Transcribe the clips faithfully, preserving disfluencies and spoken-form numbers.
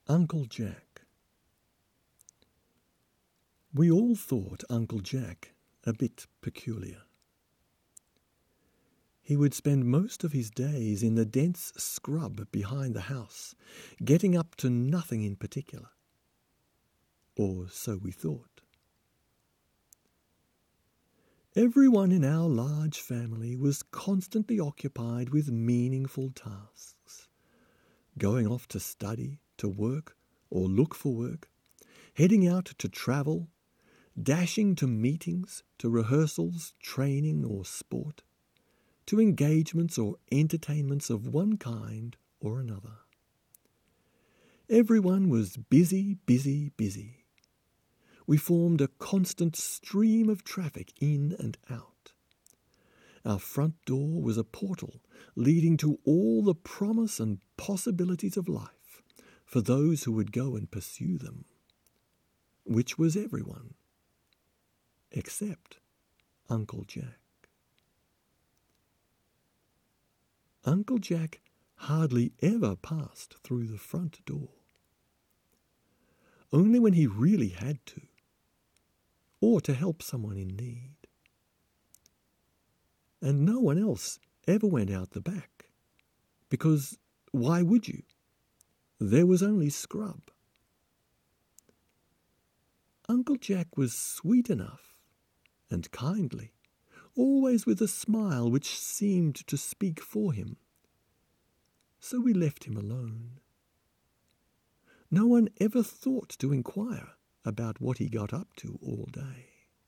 Uncle Jack. We all thought Uncle Jack a bit peculiar. He would spend most of his days in the dense scrub behind the house, getting up to nothing in particular. Or so we thought. Everyone in our large family was constantly occupied with meaningful tasks, going off to study, to work, or look for work, heading out to travel, dashing to meetings, to rehearsals, training, or sport, to engagements or entertainments of one kind or another. Everyone was busy, busy, busy. We formed a constant stream of traffic in and out. Our front door was a portal leading to all the promise and possibilities of life for those who would go and pursue them, which was everyone, except Uncle Jack. Uncle Jack hardly ever passed through the front door. Only when he really had to, or to help someone in need. And no one else ever went out the back, because why would you? There was only scrub. Uncle Jack was sweet enough and kindly, always with a smile which seemed to speak for him. So we left him alone. No one ever thought to inquire about what he got up to all day.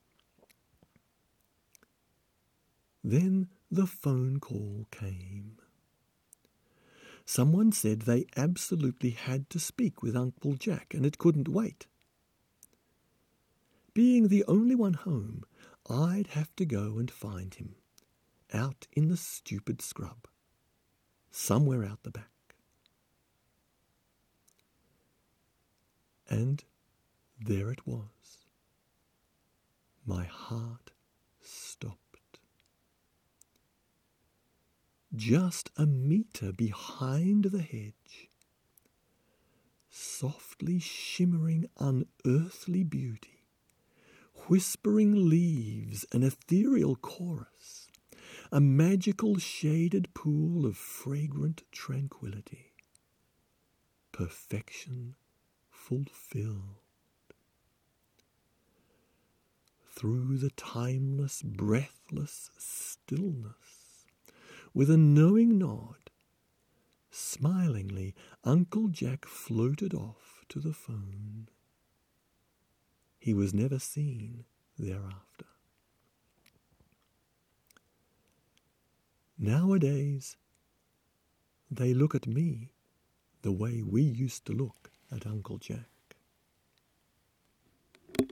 Then the phone call came. Someone said they absolutely had to speak with Uncle Jack, and it couldn't wait. Being the only one home, I'd have to go and find him, out in the stupid scrub, somewhere out the back. And there it was. My heart stopped. Just a metre behind the hedge, softly shimmering unearthly beauty, whispering leaves, an ethereal chorus, a magical shaded pool of fragrant tranquility, perfection fulfilled. Through the timeless, breathless stillness, with a knowing nod, smilingly Uncle Jack floated off to the phone. He was never seen thereafter. Nowadays, they look at me the way we used to look at Uncle Jack.